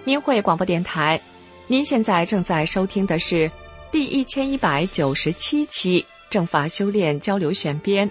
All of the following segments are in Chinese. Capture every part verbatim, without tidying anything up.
明慧广播电台，您现在正在收听的是第一千一百九十七期正法修炼交流选编。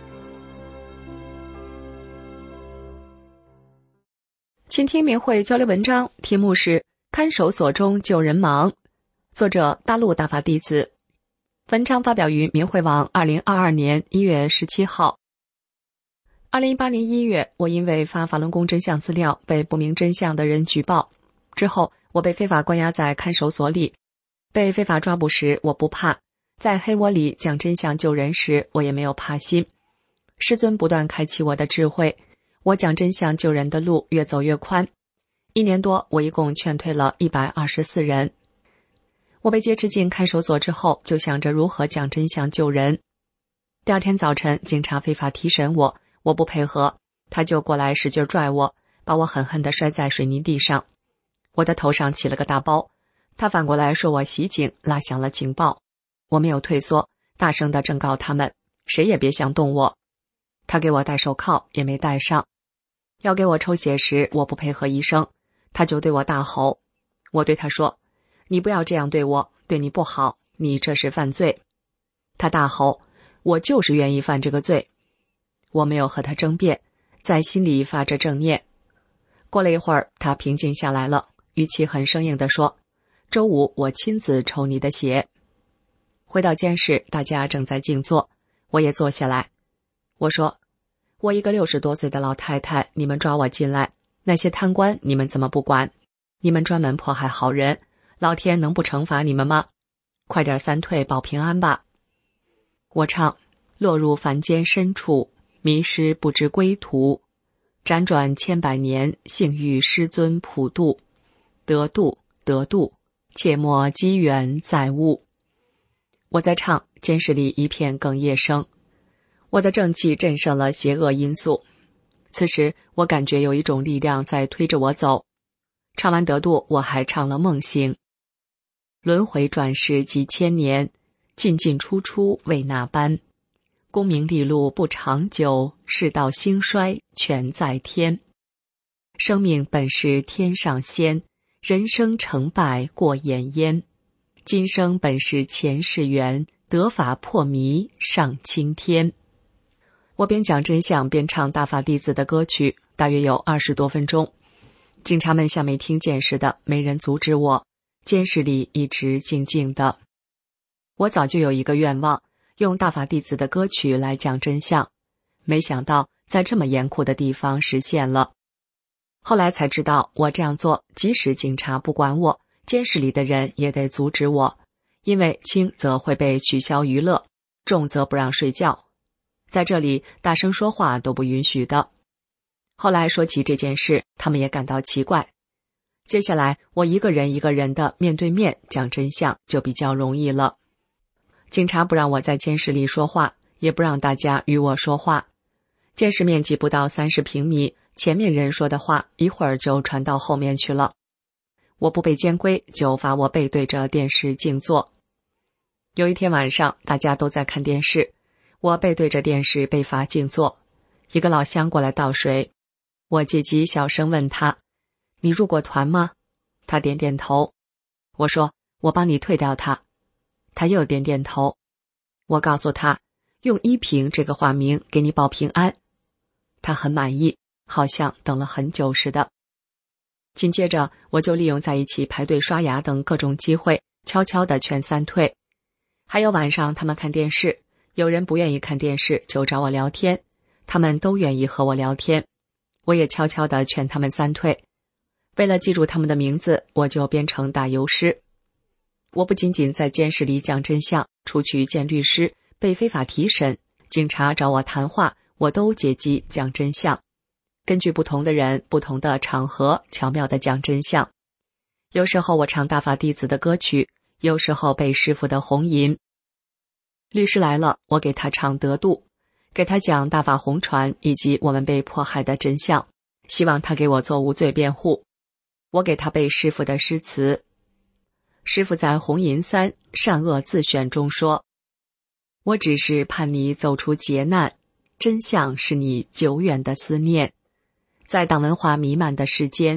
倾听明慧交流文章，题目是《看守所中救人忙》，作者大陆大法弟子。文章发表于明慧网二零二二年一月十七号。二零一八年一月，我因为发法轮功真相资料被不明真相的人举报，之后我被非法关押在看守所里。被非法抓捕时我不怕，在黑窝里讲真相救人时我也没有怕心。师尊不断开启我的智慧，我讲真相救人的路越走越宽。一年多，我一共劝退了一百二十四人。我被接持进看守所之后，就想着如何讲真相救人。第二天早晨，警察非法提审我，我不配合，他就过来使劲拽我，把我狠狠地摔在水泥地上。我的头上起了个大包，他反过来说我袭警，拉响了警报。我没有退缩，大声地正告他们，谁也别想动我。他给我戴手铐，也没戴上。要给我抽血时，我不配合医生，他就对我大吼。我对他说，你不要这样对我，对你不好，你这是犯罪。他大吼，我就是愿意犯这个罪。我没有和他争辩，在心里发着正念。过了一会儿，他平静下来了，语气很生硬地说，周五我亲自抽你的血。回到监室，大家正在静坐，我也坐下来。我说，我一个六十多岁的老太太，你们抓我进来，那些贪官你们怎么不管？你们专门迫害好人，老天能不惩罚你们吗？快点三退保平安吧。我唱，落入凡间深处，迷失不知归途，辗转千百年，幸遇师尊普渡，得度得度，切莫机缘再误。我在唱，监室里一片哽咽声。我的正气震慑了邪恶因素。此时我感觉有一种力量在推着我走。唱完得度，我还唱了梦醒。轮回转世几千年，进进出出为那般。功名利禄不长久，世道兴衰全在天。生命本是天上仙，人生成败过眼烟。今生本是前世缘，得法破迷上青天。我边讲真相边唱大法弟子的歌曲，大约有二十多分钟。警察们像没听见似的，没人阻止我，监室里一直静静的。我早就有一个愿望，用大法弟子的歌曲来讲真相，没想到在这么严酷的地方实现了。后来才知道，我这样做，即使警察不管我，监室里的人也得阻止我，因为轻则会被取消娱乐，重则不让睡觉。在这里大声说话都不允许的。后来说起这件事，他们也感到奇怪。接下来我一个人一个人的面对面讲真相就比较容易了。警察不让我在监室里说话，也不让大家与我说话。监室面积不到三十平米，前面人说的话一会儿就传到后面去了。我不被监规，就罚我背对着电视静坐。有一天晚上，大家都在看电视，我背对着电视被罚静坐。一个老乡过来倒水，我借机小声问他，你入过团吗？他点点头。我说，我帮你退掉它。他又点点头。我告诉他，用依萍这个化名给你保平安。他很满意，好像等了很久似的。紧接着我就利用在一起排队刷牙等各种机会，悄悄地劝三退。还有晚上他们看电视，有人不愿意看电视就找我聊天，他们都愿意和我聊天，我也悄悄地劝他们三退。为了记住他们的名字，我就编成打油诗。我不仅仅在监室里讲真相，出去见律师，被非法提审，警察找我谈话，我都借机讲真相。根据不同的人、不同的场合，巧妙地讲真相。有时候我唱大法弟子的歌曲，有时候背师傅的红吟。律师来了，我给他唱得度，给他讲大法红传以及我们被迫害的真相，希望他给我做无罪辩护。我给他背师傅的诗词。师傅在红吟三善恶自选中说，我只是盼你走出劫难，真相是你久远的思念。在党文化弥漫的世间，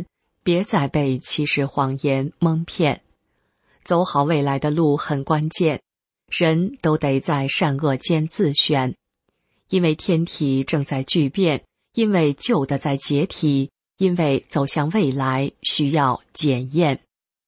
别再被欺世谎言蒙骗。走好未来的路很关键，人都得在善恶间自选。因为天体正在巨变，因为旧的在解体，因为走向未来需要检验。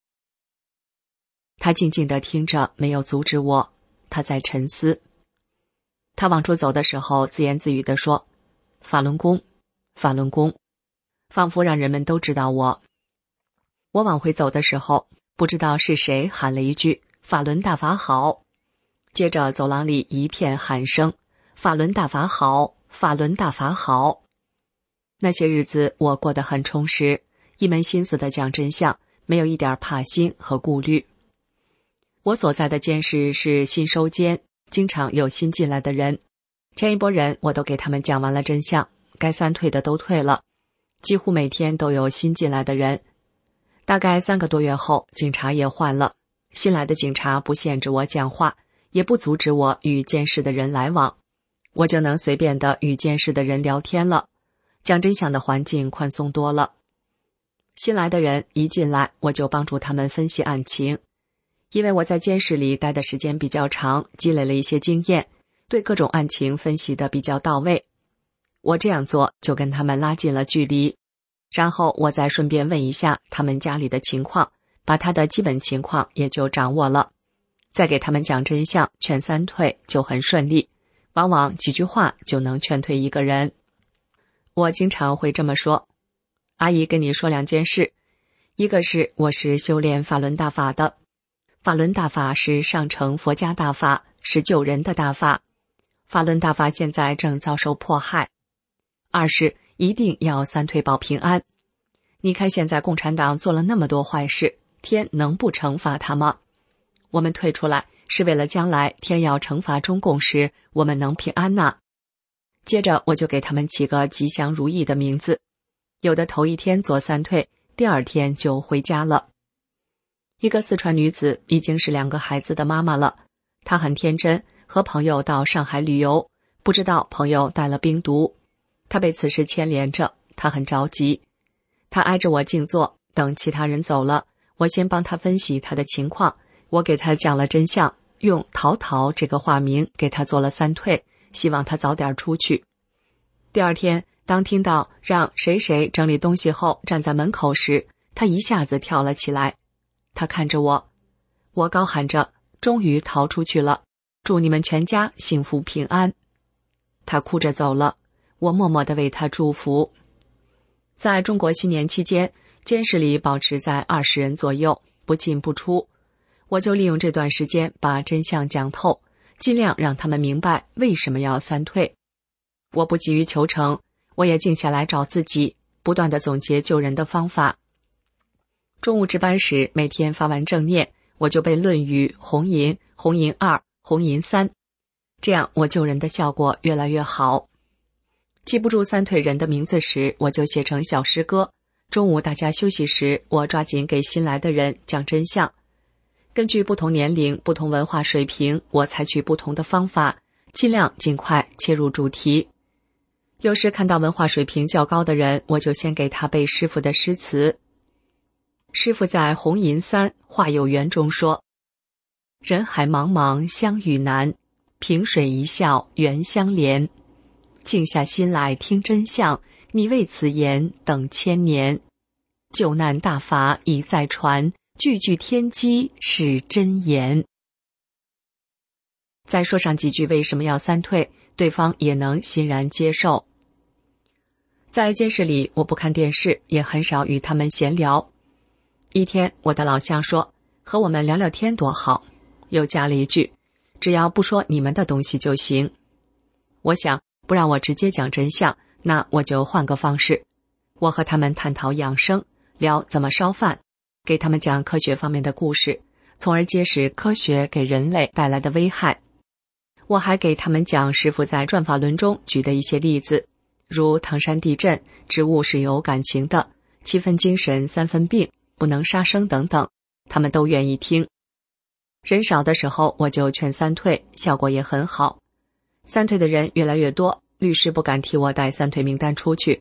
他静静地听着，没有阻止我，他在沉思。他往出走的时候，自言自语地说：法轮功，法轮功，仿佛让人们都知道我。我往回走的时候，不知道是谁喊了一句法轮大法好，接着走廊里一片喊声，法轮大法好，法轮大法好。那些日子我过得很充实，一门心思地讲真相，没有一点怕心和顾虑。我所在的监室是新收监，经常有新进来的人，前一波人我都给他们讲完了真相，该三退的都退了，几乎每天都有新进来的人。大概三个多月后，警察也换了，新来的警察不限制我讲话，也不阻止我与监室的人来往，我就能随便的与监室的人聊天了，讲真相的环境宽松多了。新来的人一进来，我就帮助他们分析案情，因为我在监室里待的时间比较长，积累了一些经验，对各种案情分析的比较到位。我这样做就跟他们拉近了距离，然后我再顺便问一下他们家里的情况，把他的基本情况也就掌握了，再给他们讲真相，劝三退就很顺利，往往几句话就能劝退一个人。我经常会这么说：阿姨跟你说两件事，一个是我是修炼法轮大法的，法轮大法是上乘佛家大法，是救人的大法，法轮大法现在正遭受迫害。二是一定要三退保平安。你看现在共产党做了那么多坏事，天能不惩罚他吗？我们退出来是为了将来天要惩罚中共时，我们能平安呐。接着我就给他们起个吉祥如意的名字，有的头一天做三退，第二天就回家了。一个四川女子已经是两个孩子的妈妈了，她很天真，和朋友到上海旅游，不知道朋友带了冰毒，她被此事牵连着，她很着急。她挨着我静坐，等其他人走了，我先帮她分析她的情况，我给她讲了真相，用陶陶这个化名给她做了三退，希望她早点出去。第二天，当听到让谁谁整理东西后站在门口时，她一下子跳了起来。她看着我，我高喊着终于逃出去了，祝你们全家幸福平安。她哭着走了，我默默地为她祝福。在中国新年期间，监室里保持在二十人左右，不进不出，我就利用这段时间把真相讲透，尽量让他们明白为什么要三退。我不急于求成，我也静下来找自己，不断地总结救人的方法。中午值班时，每天发完正念，我就背《论语》红银、红银二、红银三，这样我救人的效果越来越好。记不住三退人的名字时，我就写成小诗歌。中午大家休息时，我抓紧给新来的人讲真相。根据不同年龄、不同文化水平，我采取不同的方法，尽量尽快切入主题。有时看到文化水平较高的人，我就先给他背师傅的诗词。师傅在《红银三话有缘》中说：人海茫茫相遇难，萍水一笑缘相连。静下心来听真相，你为此言等千年。救难大法已在传，句句天机是真言。再说上几句为什么要三退，对方也能欣然接受。在监室里，我不看电视，也很少与他们闲聊。一天，我的老乡说，和我们聊聊天多好，又加了一句，只要不说你们的东西就行。我想，不让我直接讲真相，那我就换个方式。我和他们探讨养生，聊怎么烧饭，给他们讲科学方面的故事，从而揭示科学给人类带来的危害。我还给他们讲师傅在转法轮中举的一些例子，如唐山地震，植物是有感情的，七分精神三分病，不能杀生等等，他们都愿意听。人少的时候我就劝三退，效果也很好。三退的人越来越多，律师不敢替我带三退名单出去，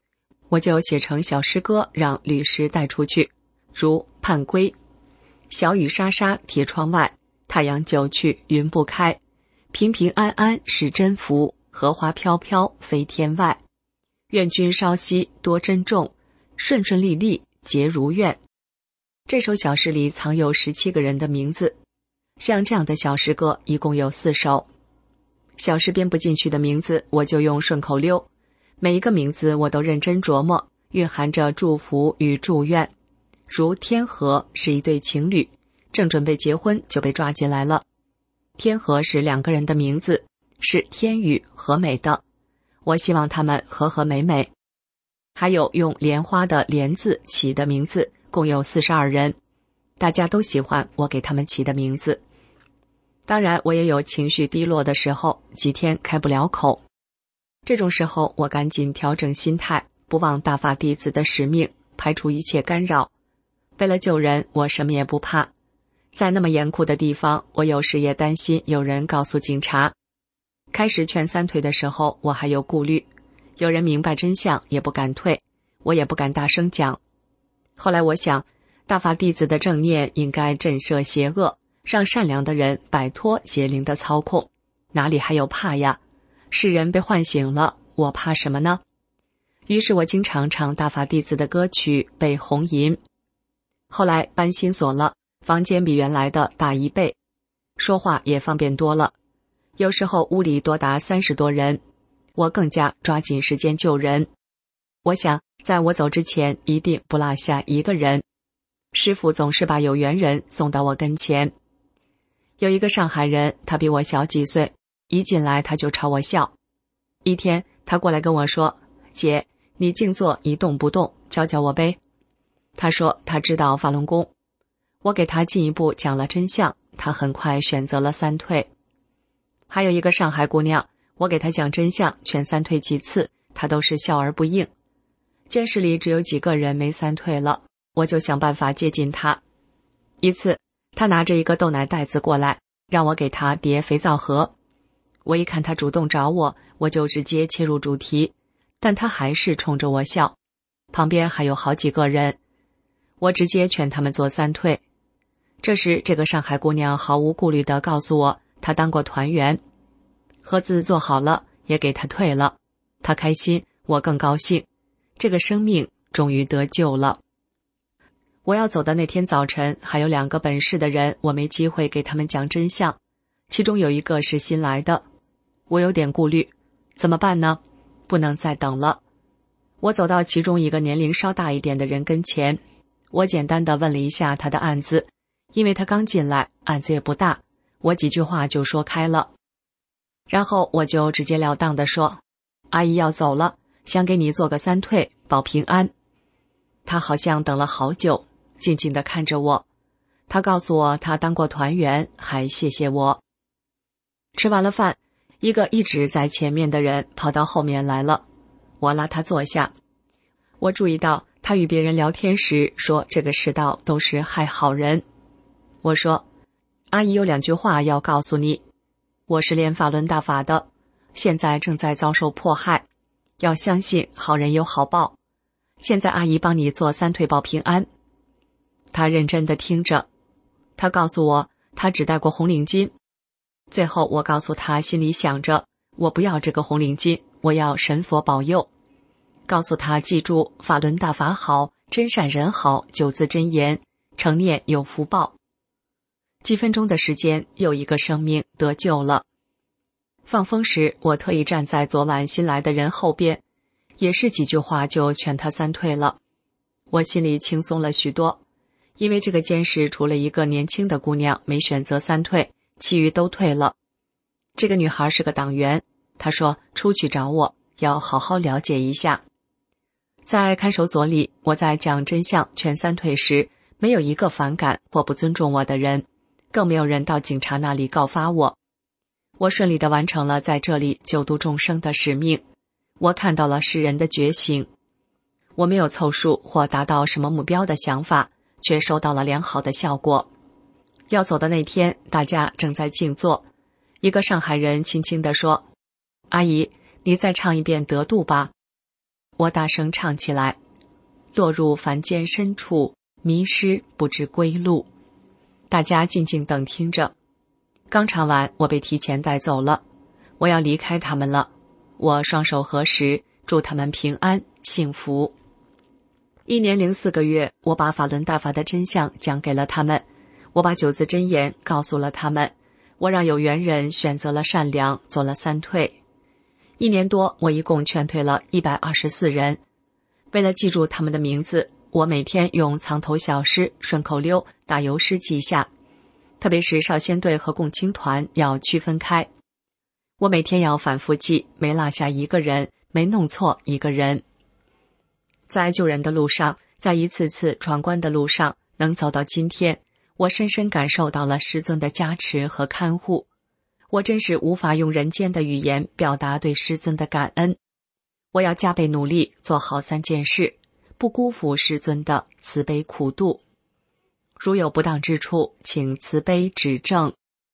我就写成小诗歌让律师带出去，如盼归，小雨沙沙贴窗外，太阳久去云不开，平平安安是真福，荷花飘飘飞天外，愿君稍息多珍重，顺顺利利皆如愿。这首小诗里藏有十七个人的名字，像这样的小诗歌一共有四首。小诗编不进去的名字我就用顺口溜，每一个名字我都认真琢磨，蕴含着祝福与祝愿。如天和是一对情侣，正准备结婚就被抓进来了。天和是两个人的名字，是天宇和美的，我希望他们和和美美。还有用莲花的莲字起的名字，共有四十二人，大家都喜欢我给他们起的名字。当然我也有情绪低落的时候，几天开不了口。这种时候我赶紧调整心态，不忘大法弟子的使命，排除一切干扰。为了救人，我什么也不怕。在那么严酷的地方，我有时也担心有人告诉警察。开始劝三退的时候，我还有顾虑，有人明白真相也不敢退，我也不敢大声讲。后来我想，大法弟子的正念应该震慑邪恶，让善良的人摆脱邪灵的操控，哪里还有怕呀？世人被唤醒了，我怕什么呢？于是我经常唱大法弟子的歌曲，背红吟。后来搬新所了，房间比原来的大一倍，说话也方便多了。有时候屋里多达三十多人，我更加抓紧时间救人。我想在我走之前一定不落下一个人。师父总是把有缘人送到我跟前。有一个上海人，他比我小几岁，一进来他就朝我笑。一天他过来跟我说，姐，你静坐一动不动，教教我呗。他说他知道法轮功。我给他进一步讲了真相，他很快选择了三退。还有一个上海姑娘，我给她讲真相，劝三退几次，她都是笑而不应。监室里只有几个人没三退了，我就想办法接近她。一次她拿着一个豆奶袋子过来，让我给她叠肥皂盒。我一看她主动找我，我就直接切入主题，但她还是冲着我笑。旁边还有好几个人，我直接劝他们做三退。这时这个上海姑娘毫无顾虑地告诉我，她当过团员，盒子做好了也给她退了。她开心，我更高兴，这个生命终于得救了。我要走的那天早晨，还有两个本市的人，我没机会给他们讲真相，其中有一个是新来的。我有点顾虑，怎么办呢？不能再等了。我走到其中一个年龄稍大一点的人跟前，我简单地问了一下他的案子，因为他刚进来，案子也不大，我几句话就说开了。然后我就直截了当地说，阿姨要走了，想给你做个三退，保平安。他好像等了好久，静静地看着我。他告诉我他当过团员，还谢谢我。吃完了饭，一个一直在前面的人跑到后面来了，我拉他坐下。我注意到他与别人聊天时说这个世道都是害好人。我说，阿姨有两句话要告诉你，我是练法轮大法的，现在正在遭受迫害，要相信好人有好报。现在阿姨帮你做三退保平安。他认真地听着，他告诉我他只戴过红领巾。最后我告诉他心里想着，我不要这个红领巾，我要神佛保佑。告诉他记住法轮大法好，真善人好九字真言，成念有福报。几分钟的时间，又一个生命得救了。放风时，我特意站在昨晚新来的人后边，也是几句话就劝他三退了。我心里轻松了许多，因为这个监室除了一个年轻的姑娘没选择三退，其余都退了。这个女孩是个党员，她说出去找我，要好好了解一下。在看守所里，我在讲真相劝三退时，没有一个反感或不尊重我的人，更没有人到警察那里告发我。我顺利地完成了在这里救度众生的使命，我看到了世人的觉醒。我没有凑数或达到什么目标的想法，却收到了良好的效果。要走的那天，大家正在静坐，一个上海人轻轻地说，阿姨，你再唱一遍得度吧。 我大声唱起来：落入凡间深处，迷失不知归路。大家静静等听着。刚唱完，我被提前带走了，我要离开他们了。我双手合十，祝他们平安幸福。一年零四个月，我把法轮大法的真相讲给了他们，我把九字真言告诉了他们，我让有缘人选择了善良，做了三退。一年多，我一共劝退了一百二十四人。为了记住他们的名字，我每天用藏头小诗、顺口溜、打油诗记下，特别是少先队和共青团要区分开。我每天要反复记，没落下一个人，没弄错一个人。在救人的路上，在一次次闯关的路上，能走到今天，我深深感受到了师尊的加持和看护。我真是无法用人间的语言表达对师尊的感恩。我要加倍努力，做好三件事，不辜负师尊的慈悲苦度。如有不当之处，请慈悲指正。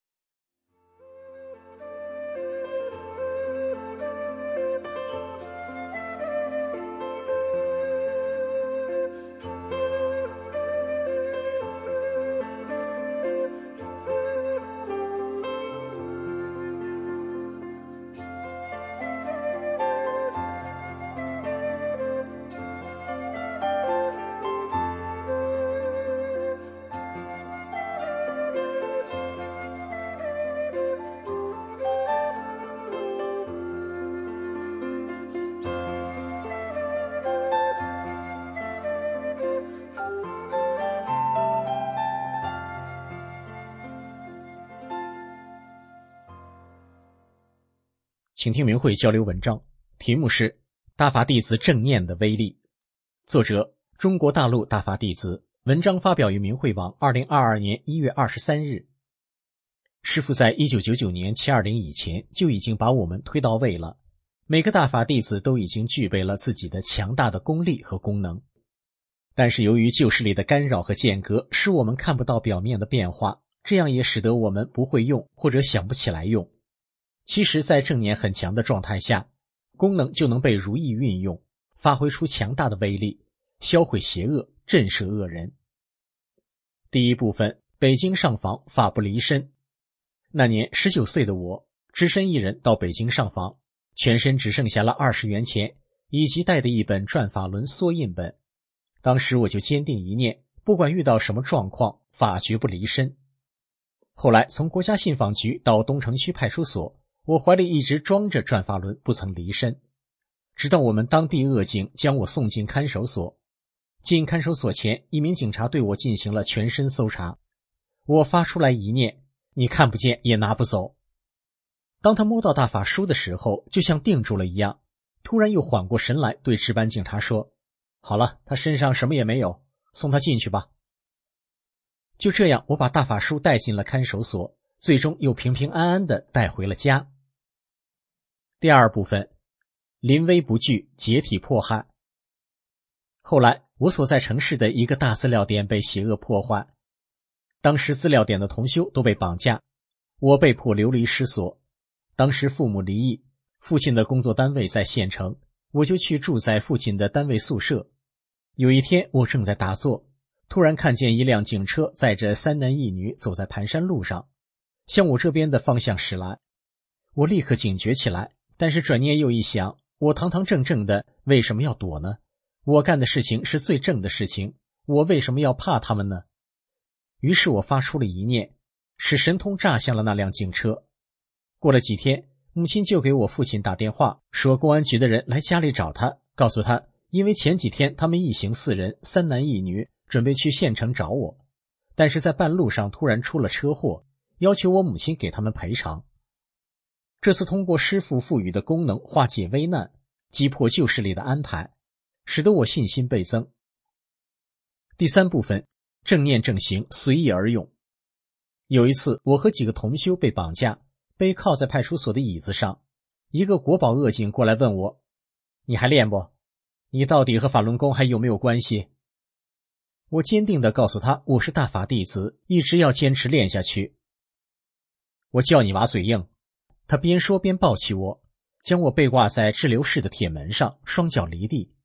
请听明慧交流文章，题目是大法弟子正念的威力，作者中国大陆大法弟子，文章发表于明慧网二零二二年一月二十三日。师父在一九九九年七二零以前就已经把我们推到位了，每个大法弟子都已经具备了自己的强大的功力和功能。但是由于旧势力的干扰和间隔，使我们看不到表面的变化，这样也使得我们不会用或者想不起来用。其实在正念很强的状态下，功能就能被如意运用，发挥出强大的威力，销毁邪恶，震慑恶人。第一部分，北京上访，法不离身。那年十九岁的我，只身一人到北京上访，全身只剩下了二十元钱，以及带的一本转法轮缩印本。当时我就坚定一念，不管遇到什么状况，法绝不离身。后来从国家信访局到东城区派出所，我怀里一直装着转法轮，不曾离身。直到我们当地恶警将我送进看守所。进看守所前，一名警察对我进行了全身搜查。我发出来一念，你看不见也拿不走。当他摸到大法书的时候，就像定住了一样，突然又缓过神来，对值班警察说，好了，他身上什么也没有，送他进去吧。就这样，我把大法书带进了看守所，最终又平平安安地带回了家。第二部分，临危不惧，解体迫害。后来我所在城市的一个大资料点被邪恶破坏，当时资料点的同修都被绑架，我被迫流离失所。当时父母离异，父亲的工作单位在县城，我就去住在父亲的单位宿舍。有一天我正在打坐，突然看见一辆警车载着三男一女走在盘山路上，向我这边的方向驶来。我立刻警觉起来，但是转念又一想，我堂堂正正的为什么要躲呢？我干的事情是最正的事情，我为什么要怕他们呢？于是我发出了一念，使神通炸向了那辆警车。过了几天，母亲就给我父亲打电话，说公安局的人来家里找他，告诉他，因为前几天他们一行四人，三男一女，准备去县城找我，但是在半路上突然出了车祸，要求我母亲给他们赔偿。这次通过师父赋予的功能化解危难，击破旧势力的安排，使得我信心倍增。第三部分，正念正行，随意而用。有一次，我和几个同修被绑架，被靠在派出所的椅子上，一个国保恶警过来问我，你还练不？你到底和法轮功还有没有关系？我坚定地告诉他，我是大法弟子，一直要坚持练下去。我叫你娃嘴硬。他边说边抱起我，将我背挂在滞留室的铁门上，双脚离地，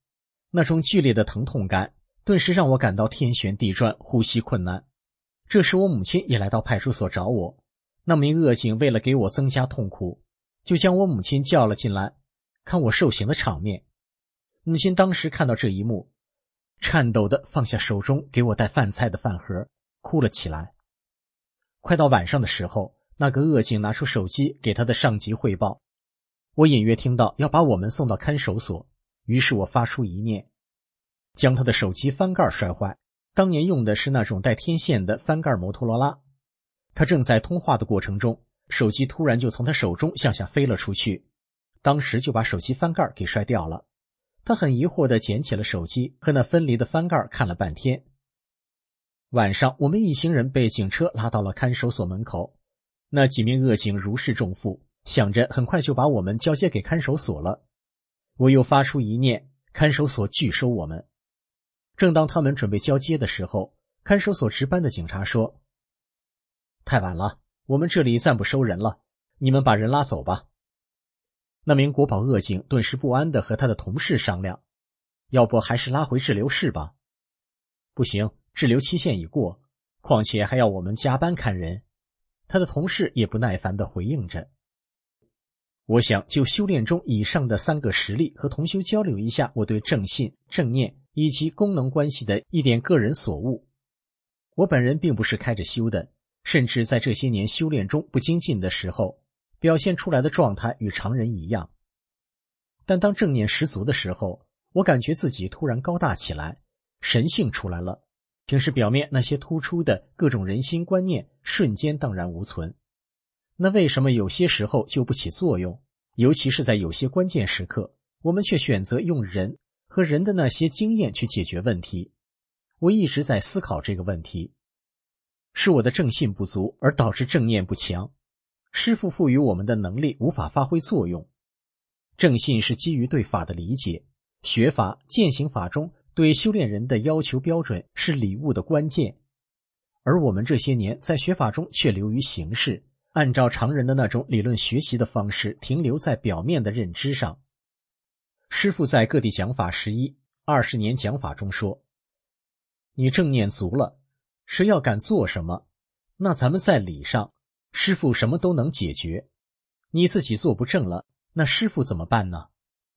那种剧烈的疼痛感顿时让我感到天旋地转，呼吸困难。这时我母亲也来到派出所找我，那名恶警为了给我增加痛苦，就将我母亲叫了进来，看我受刑的场面。母亲当时看到这一幕，颤抖地放下手中给我带饭菜的饭盒，哭了起来。快到晚上的时候，那个恶警拿出手机给他的上级汇报，我隐约听到要把我们送到看守所，于是我发出一念，将他的手机翻盖摔坏。当年用的是那种带天线的翻盖摩托罗拉，他正在通话的过程中，手机突然就从他手中向下飞了出去，当时就把手机翻盖给摔掉了。他很疑惑地捡起了手机和那分离的翻盖看了半天。晚上我们一行人被警车拉到了看守所门口，那几名恶警如释重负，想着很快就把我们交接给看守所了。我又发出一念，看守所拒收我们。正当他们准备交接的时候，看守所值班的警察说：太晚了，我们这里暂不收人了，你们把人拉走吧。那名国保恶警顿时不安地和他的同事商量，要不还是拉回滞留室吧。不行，滞留期限已过，况且还要我们加班看人。他的同事也不耐烦地回应着。我想就修炼中以上的三个实例和同修交流一下我对正信、正念以及功能关系的一点个人所悟。我本人并不是开着修的，甚至在这些年修炼中不精进的时候，表现出来的状态与常人一样。但当正念十足的时候，我感觉自己突然高大起来，神性出来了，平时表面那些突出的各种人心观念瞬间荡然无存。那为什么有些时候就不起作用？尤其是在有些关键时刻，我们却选择用人和人的那些经验去解决问题。我一直在思考这个问题，是我的正信不足而导致正念不强，师父赋予我们的能力无法发挥作用。正信是基于对法的理解，学法、践行法中对修炼人的要求标准是礼物的关键，而我们这些年在学法中却流于形式，按照常人的那种理论学习的方式停留在表面的认知上。师父在各地讲法十一、二十年讲法中说，你正念足了，谁要敢做什么，那咱们在理上，师父什么都能解决。你自己做不正了，那师父怎么办呢？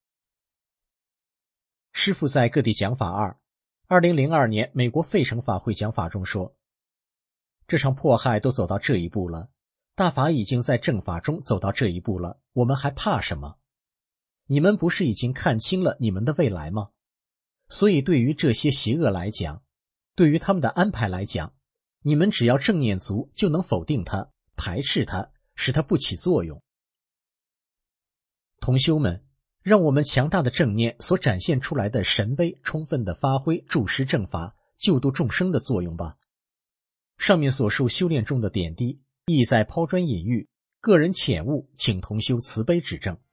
师父在各地讲法二、二零零二年美国费城法会讲法中说，这场迫害都走到这一步了，大法已经在正法中走到这一步了，我们还怕什么？你们不是已经看清了你们的未来吗？所以对于这些邪恶来讲，对于他们的安排来讲，你们只要正念足就能否定它、排斥它，使它不起作用。同修们，让我们强大的正念所展现出来的神威充分地发挥注释正法、救度众生的作用吧。上面所述修炼中的点滴，意在抛砖引玉，个人浅悟，请同修慈悲指正。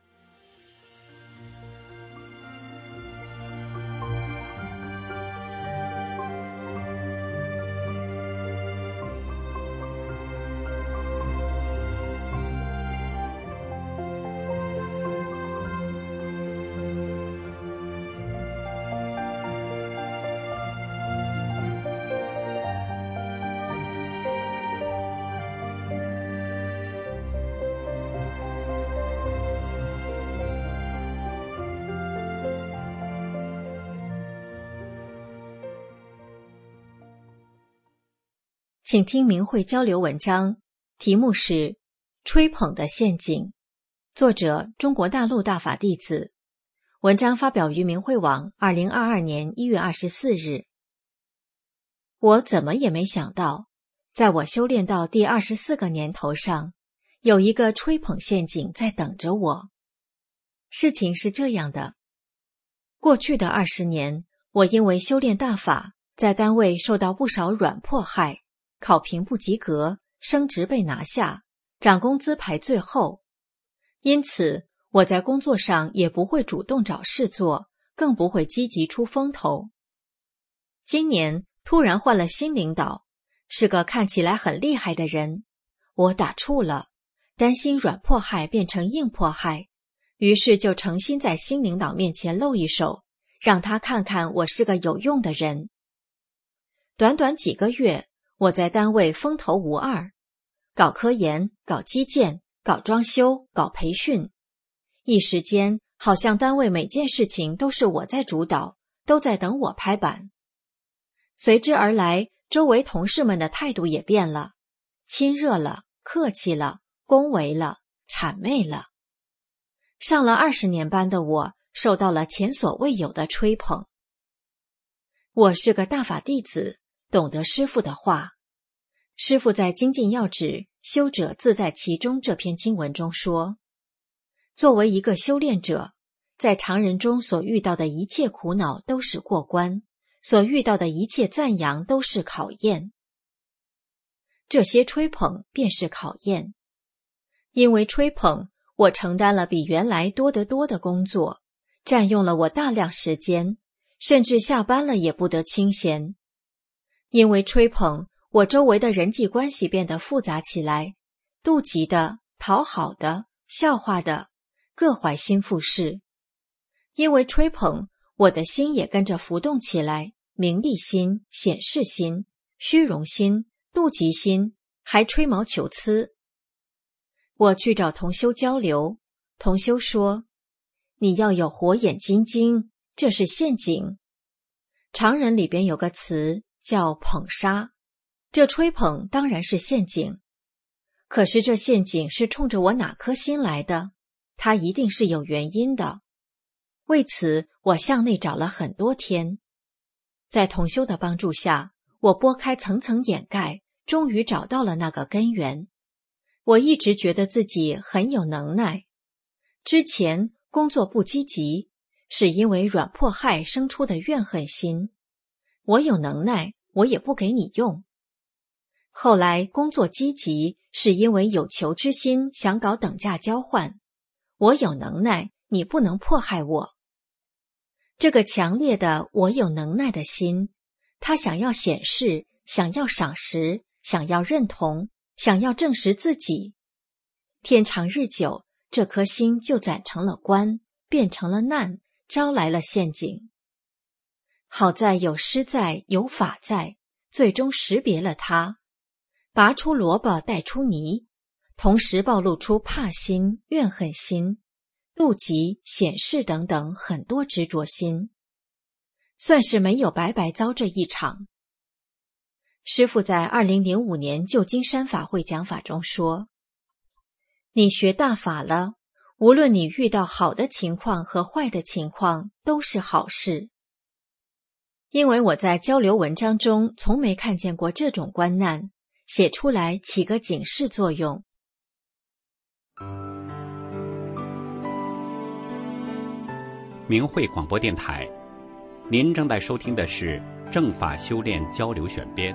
请听明慧交流文章，题目是《吹捧的陷阱》，作者中国大陆大法弟子。文章发表于明慧网二零二二年一月二十四日。我怎么也没想到，在我修炼到第二十四个年头上，有一个吹捧陷阱在等着我。事情是这样的，过去的二十年，我因为修炼大法，在单位受到不少软迫害，考评不及格，升职被拿下，涨工资排最后。因此，我在工作上也不会主动找事做，更不会积极出风头。今年突然换了新领导，是个看起来很厉害的人，我打怵了，担心软迫害变成硬迫害，于是就诚心在新领导面前露一手， 让他看看我是个有用的人。短短几个月，我在单位风头无二，搞科研，搞基建，搞装修，搞培训，一时间好像单位每件事情都是我在主导，都在等我拍板。随之而来，周围同事们的态度也变了，亲热了，客气了，恭维了，谄媚了。上了二十年班的我，受到了前所未有的吹捧。我是个大法弟子，懂得师父的话。师父在《精进要旨》修者自在其中这篇经文中说，作为一个修炼者，在常人中所遇到的一切苦恼都是过关，所遇到的一切赞扬都是考验。这些吹捧便是考验。因为吹捧，我承担了比原来多得多的工作，占用了我大量时间，甚至下班了也不得清闲。因为吹捧，我周围的人际关系变得复杂起来，妒忌的、讨好的、笑话的，各怀心腹事。因为吹捧，我的心也跟着浮动起来，名利心、显示心、虚荣心、妒忌心，还吹毛求疵。我去找同修交流，同修说，你要有火眼金睛，这是陷阱。常人里边有个词叫捧杀，这吹捧当然是陷阱。可是这陷阱是冲着我哪颗心来的？它一定是有原因的。为此，我向内找了很多天。在同修的帮助下，我拨开层层掩盖，终于找到了那个根源。我一直觉得自己很有能耐。之前工作不积极，是因为软迫害生出的怨恨心。我有能耐，我也不给你用。后来工作积极，是因为有求之心，想搞等价交换。我有能耐，你不能迫害我。这个强烈的我有能耐的心，他想要显示，想要赏识，想要认同，想要证实自己。天长日久，这颗心就攒成了关，变成了难，招来了陷阱。好在有师在，有法在，最终识别了它，拔出萝卜带出泥，同时暴露出怕心、怨恨心、妒忌、显示等等很多执着心，算是没有白白遭这一场。师父在二零零五年旧金山法会讲法中说，你学大法了，无论你遇到好的情况和坏的情况，都是好事。因为我在交流文章中从没看见过这种关难，写出来起个警示作用。 明慧广播电台，您正在收听的是正法修炼交流选编。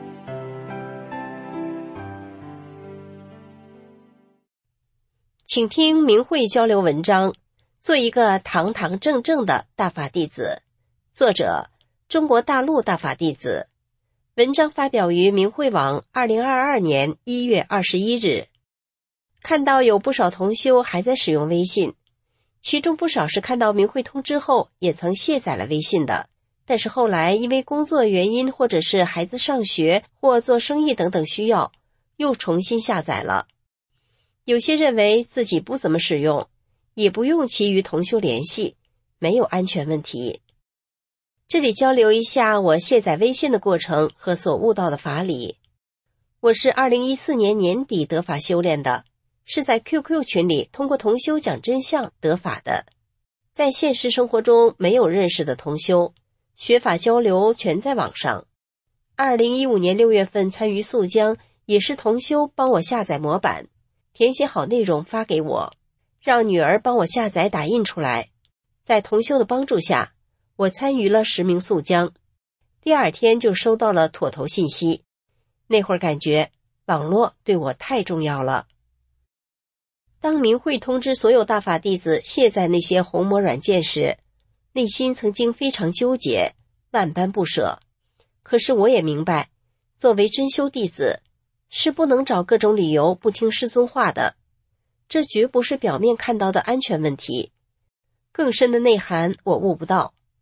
请听明慧交流文章，做一个堂堂正正的大法弟子。作者：中国大陆大法弟子。文章发表于明慧网二零二二年一月二十一日。看到有不少同修还在使用微信，其中不少是看到明慧通知后也曾卸载了微信的，但是后来因为工作原因或者是孩子上学或做生意等等需要，又重新下载了。有些认为自己不怎么使用，也不用其余同修联系，没有安全问题。这里交流一下我卸载微信的过程和所悟到的法理。我是二零一四年年底得法修炼的，是在 Q Q 群里通过同修讲真相得法的。在现实生活中没有认识的同修，学法交流全在网上。二零一五年六月份参与速江，也是同修帮我下载模板，填写好内容发给我，让女儿帮我下载打印出来。在同修的帮助下，我参与了实名速江，第二天就收到了妥投信息。那会儿感觉网络对我太重要了。当明慧通知所有大法弟子卸载那些红魔软件时，内心曾经非常纠结，万般不舍。可是我也明白，作为真修弟子，是不能找各种理由不听师尊话的。这绝不是表面看到的安全问题，更深的内涵我悟不到。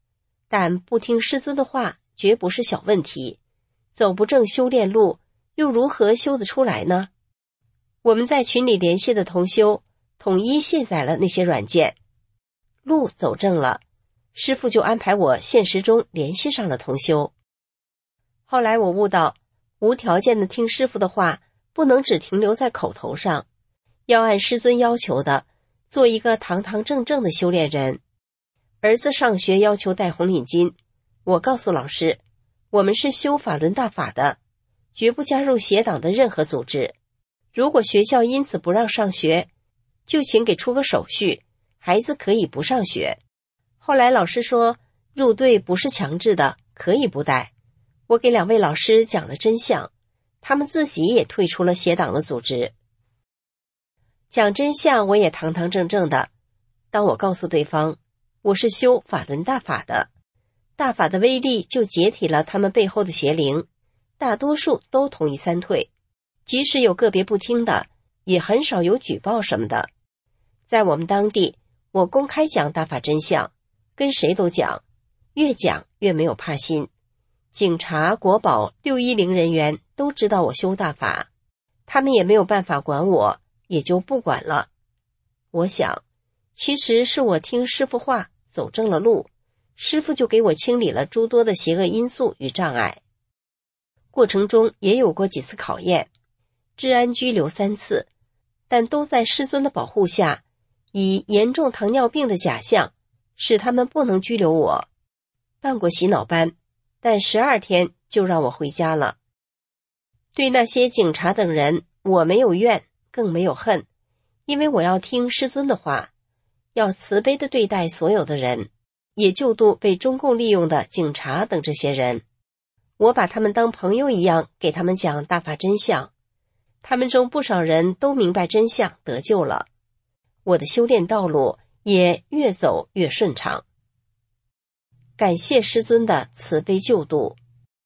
但不听师尊的话绝不是小问题，走不正修炼路，又如何修得出来呢？我们在群里联系的同修统一卸载了那些软件，路走正了，师父就安排我现实中联系上了同修。后来我悟到，无条件的听师父的话，不能只停留在口头上，要按师尊要求的做一个堂堂正正的修炼人。儿子上学要求戴红领巾，我告诉老师，我们是修法轮大法的，绝不加入邪党的任何组织。如果学校因此不让上学，就请给出个手续，孩子可以不上学。后来老师说，入队不是强制的，可以不戴。我给两位老师讲了真相，他们自己也退出了邪党的组织。讲真相我也堂堂正正的，当我告诉对方我是修法轮大法的，大法的威力就解体了他们背后的邪灵，大多数都同意三退，即使有个别不听的，也很少有举报什么的。在我们当地，我公开讲大法真相，跟谁都讲，越讲越没有怕心。警察、国保、六一零人员都知道我修大法，他们也没有办法管我，也就不管了。我想，其实是我听师父话，走正了路，师父就给我清理了诸多的邪恶因素与障碍。过程中也有过几次考验，治安拘留三次，但都在师尊的保护下，以严重糖尿病的假象，使他们不能拘留我。办过洗脑班，但十二天就让我回家了。对那些警察等人，我没有怨，更没有恨，因为我要听师尊的话，要慈悲地对待所有的人，也救度被中共利用的警察等这些人。我把他们当朋友一样，给他们讲大法真相，他们中不少人都明白真相，得救了。我的修炼道路也越走越顺畅。感谢师尊的慈悲救度。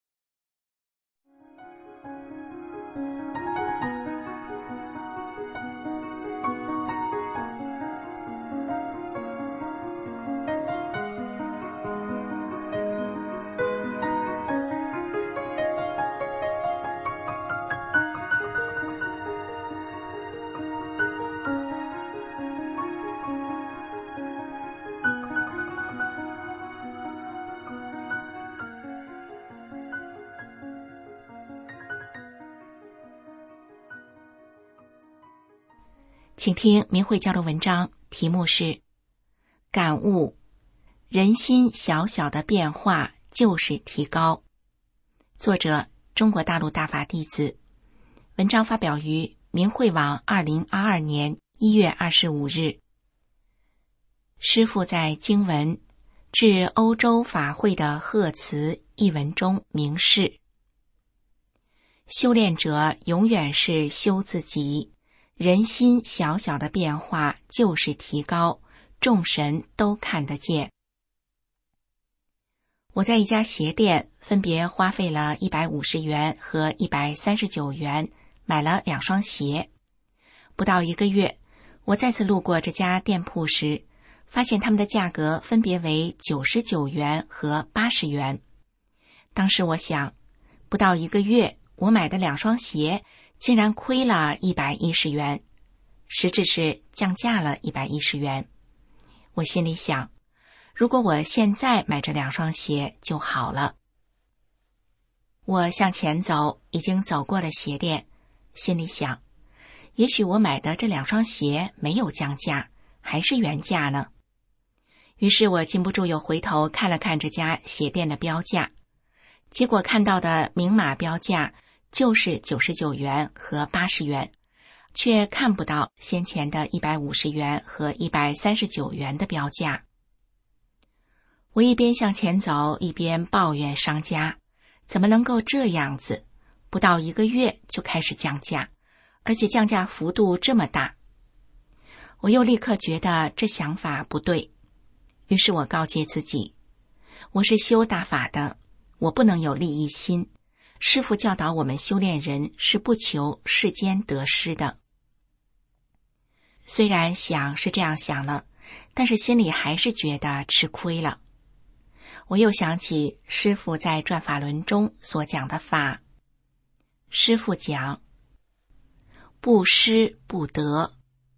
请听明慧交流文章，题目是感悟人心小小的变化就是提高，作者中国大陆大法弟子，文章发表于明慧网二零二二年一月二十五日。师父在经文致欧洲法会的贺词一文中明示，修炼者永远是修自己，人心小小的变化就是提高，众神都看得见。我在一家鞋店分别花费了一百五十元和一百三十九元买了两双鞋。不到一个月，我再次路过这家店铺时，发现他们的价格分别为九十九元和八十元。当时我想，不到一个月，我买的两双鞋竟然亏了一百一十元，实质是降价了一百一十元。我心里想，如果我现在买这两双鞋就好了。我向前走，已经走过了鞋店，心里想，也许我买的这两双鞋没有降价，还是原价呢。于是我禁不住又回头看了看这家鞋店的标价，结果看到的明码标价就是九十九元和八十元，却看不到先前的一百五十元和一百三十九元的标价。我一边向前走，一边抱怨商家，怎么能够这样子？不到一个月就开始降价，而且降价幅度这么大。我又立刻觉得这想法不对，于是我告诫自己，我是修大法的，我不能有利益心。师父教导我们修炼人是不求世间得失的。虽然想是这样想了，但是心里还是觉得吃亏了。 我又想起师父在转法轮中所讲的法。师父讲，不施不得。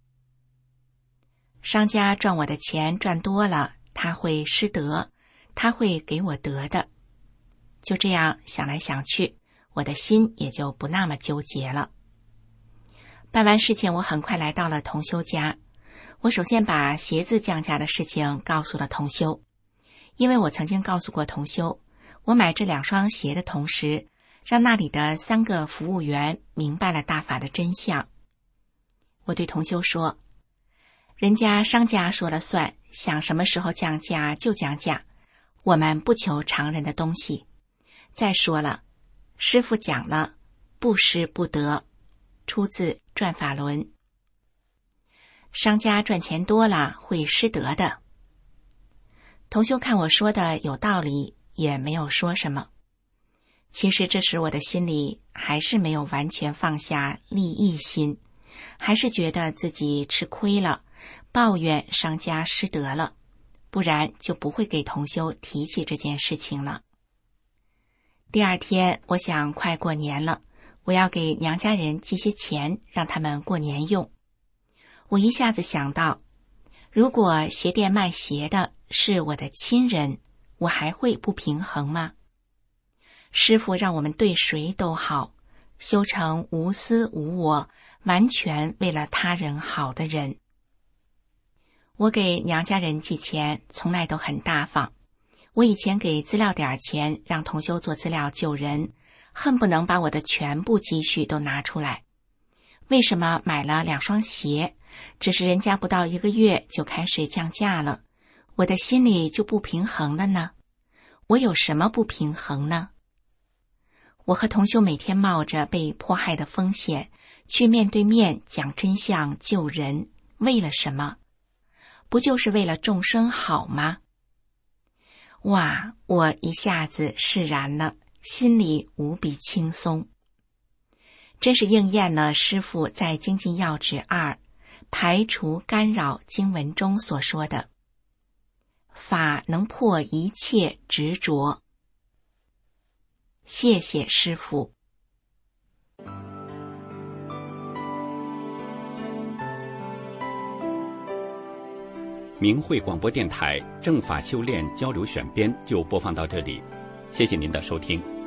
商家赚我的钱赚多了，他会施德，他会给我得的。就这样想来想去，我的心也就不那么纠结了。办完事情，我很快来到了同修家。我首先把鞋子降价的事情告诉了同修，因为我曾经告诉过同修，我买这两双鞋的同时，让那里的三个服务员明白了大法的真相。我对同修说，人家商家说了算，想什么时候降价就降价，我们不求常人的东西。再说了，师父讲了，不施不得，出自转法轮。商家赚钱多了会失德的。同修看我说的有道理，也没有说什么。其实这时我的心里还是没有完全放下利益心，还是觉得自己吃亏了，抱怨商家失德了，不然就不会给同修提起这件事情了。第二天，我想快过年了，我要给娘家人寄些钱，让他们过年用。我一下子想到，如果鞋店卖鞋的是我的亲人，我还会不平衡吗？师父让我们对谁都好，修成无私无我，完全为了他人好的人。我给娘家人寄钱从来都很大方，我以前给资料点钱让同修做资料救人，恨不能把我的全部积蓄都拿出来。为什么买了两双鞋，只是人家不到一个月就开始降价了，我的心里就不平衡了呢？我有什么不平衡呢？我和同修每天冒着被迫害的风险，去面对面讲真相救人，为了什么？不就是为了众生好吗？哇，我一下子释然了，心里无比轻松。真是应验了师父在精进要旨二排除干扰经文中所说的，法能破一切执着。谢谢师父。 明慧广播电台正法修炼交流选编就播放到这里，谢谢您的收听。